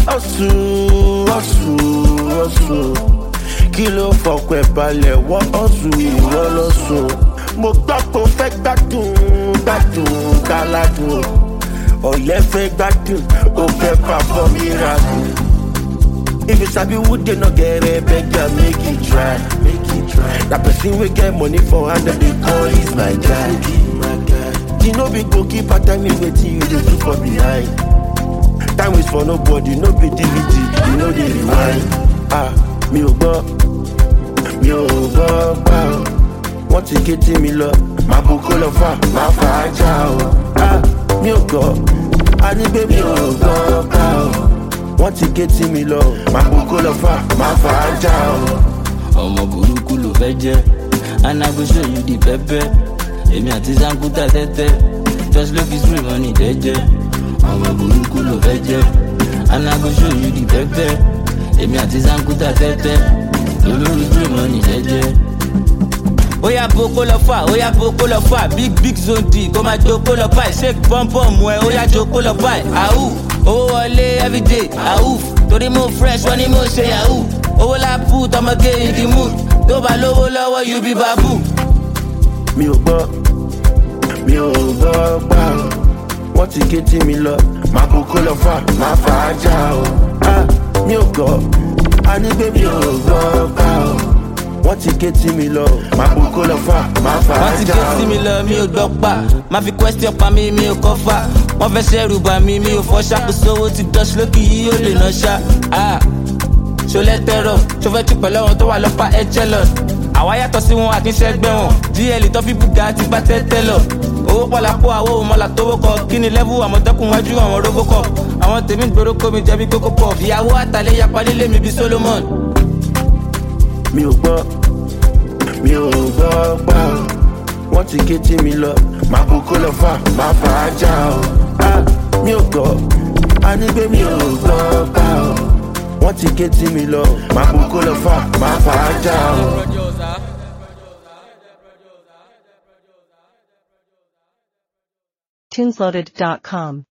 Ọ̀sùn. Kí ló fọkàn ẹ̀ balẹ̀ wọ́n ọ̀sùn ìwọ lọ́sùn. Mo gbọ́ pé o fẹ́ gbádùn káládùn. Ọ̀yẹ́ fẹ́ gbádùn, o fẹ́ perform miracle. If you sabi who dey no get it, beggar make it try. That person wey get money for hand dem dey call is my guy. You know be goalkeeper tell me wetin you dey do for behind. Time waits for nobody, no be DVD, you know dey rewind. Mi ò gbọ́ gbà ó. Wọ́n ti ké tí mi lọ, màá bu kó lọ fà, màá fà á já o. Mi ò gbọ́, a ní pé mi ò gbọ́ gbà ó. Wọ́n ti ké tí mi lọ, màá bu kó lọ fà, màá fà á já o. Ọmọ burúkú ló fẹ́ jẹ́, and I go show you the pepper. Èmi àti Zankuta tẹ́tẹ́, just look his real money jẹ́jẹ́. Ọmọ burúkú ló fẹ́ jẹ́, and I go show you the pepper. Èmi àti Zankuta tẹ́tẹ́, olórí real money jẹ́jẹ́. Oya boko lọ fà, big zone D, kó máa joko lọ báyìí, shake bọ́m̀bọ́m ẹ̀, oya joko lọ báyìí. Àhú, owó wọlé everyday, àhú, torí mo fresh, wọ́n ní mo ṣe yahoo. Owó la put, ọmọge in the mood, tó bá lówó lọ́wọ́ you be babu. Mi ò gbọ́ gbà ó. Wọ́n ti ké tí mi lọ, màá bu kó lọ fà, màá fà á já o. Mi ò gbọ́, a ní pé mi ò gbọ́ gbà ó. Wọ́n ti ké tí mi lọ, màá bu kó lọ fà, màá fà á já o. Wọ́n ti ké tí mi lọ, mi ò gbọ́ pa, má fi question pa mi ò kọ́ fà. Wọ́n fẹ́ ṣẹ́rù bà mí, mi ò fọ́ ṣàkóso owó ti dọ́ṣ lókì yìí ó lè ná ṣá. Ṣọlẹ́ tẹ́rọ̀, ṣọfẹ́ tí pẹ̀lú àwọn tó wà lọ́pàá ẹ̀chẹ́lọ̀. Àwa yàtọ̀ sí wọn àkínṣẹ́gbẹ́ wọn, GL tó fi bùgá ti bá tẹ́tẹ́ lọ. Owó pọ̀lá kó àwọ̀ òmọ́lá tó wọ́kọ̀, kí ni lẹ́bù àmọ̀tẹ́kùn wájú àwọn robocop. Àwọn tèmi gbèrò kó mi jẹ̀bi kókó pọ̀, ìyàwó àtàlẹ́ yapa lílé mi bí Solomon. Mi ò gbọ́ gbà ó. Wọ́n ti ké tí mi lọ, màá bu kó lọ fà, màá fà á já o. Mi ò gbọ́, a ní pé mi ò gbọ́ gbà ó. Wọ́n ti ké tí mi lọ, màá bu kó lọ fà, màá fà á já o. Tunesloaded.com